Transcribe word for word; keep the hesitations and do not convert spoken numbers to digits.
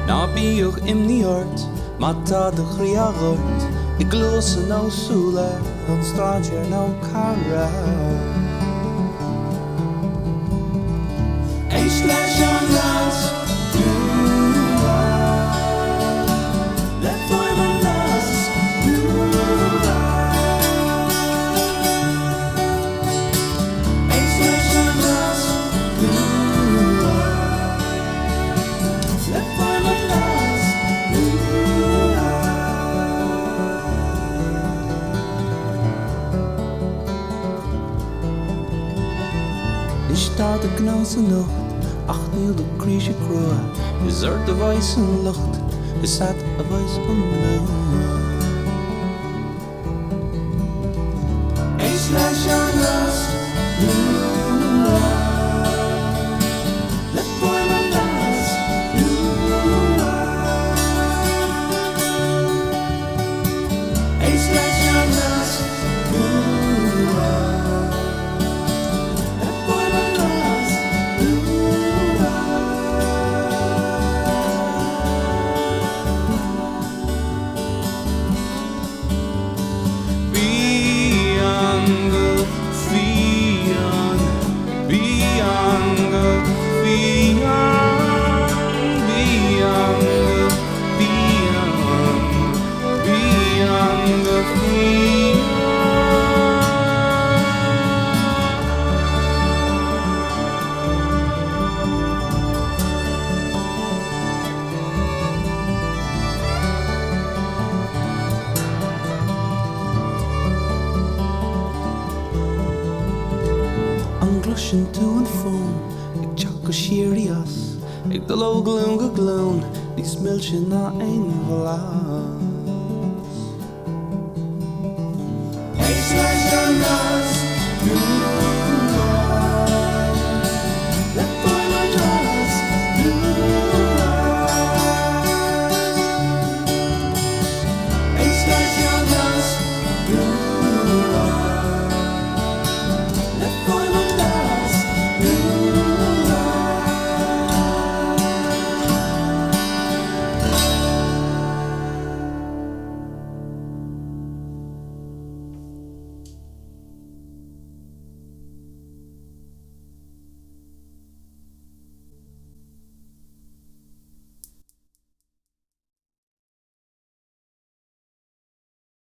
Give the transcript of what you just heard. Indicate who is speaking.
Speaker 1: Na bíoch imní ort, má tá de chríagort, I glósa nó súla an stráidir nó cara. Éis leis an las, le foiim an las, Éis leis an las, le foiim an las, Is tá de gnás an nacht, ach níl de críise crua, is er de bhais an lucht, is at a bhais an moon. Éis leis an las, le foiim an las, Éis leis an las, Glushin to and from, ag teach go sirí as, ag dul ó glún go glún, níos milse ná ein bhlas. Éis leis an las,